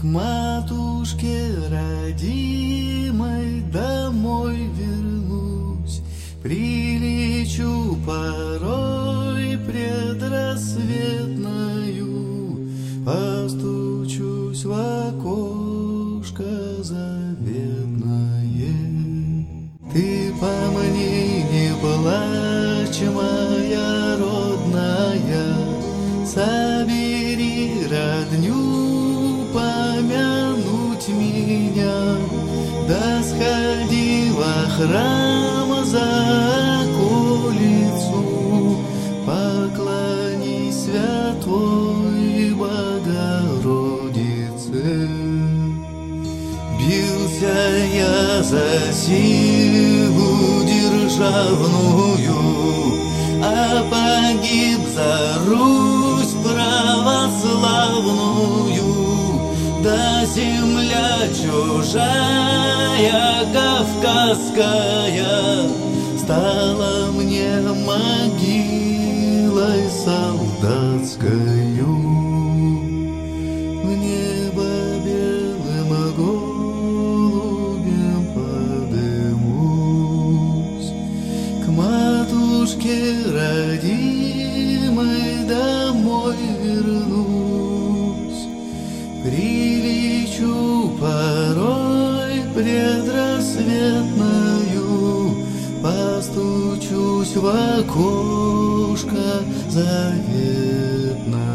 матушке родимой домой вернусь, прилечу порой предрассветною, постучусь в окошко заветное. Ты по мне не плачь, моя родная, собери родню помянуть меня, да сходи во храм за околицу, поклонись святой Богородице. Бился я за силу державную, а погиб за Русь православную. Да земля чужая, кавказская, стала мне могилой солдатскою. В небо белым голубем подымусь, к матушке родимой домой вернусь, прилечу порой предрассветною, постучусь в окошко заветное.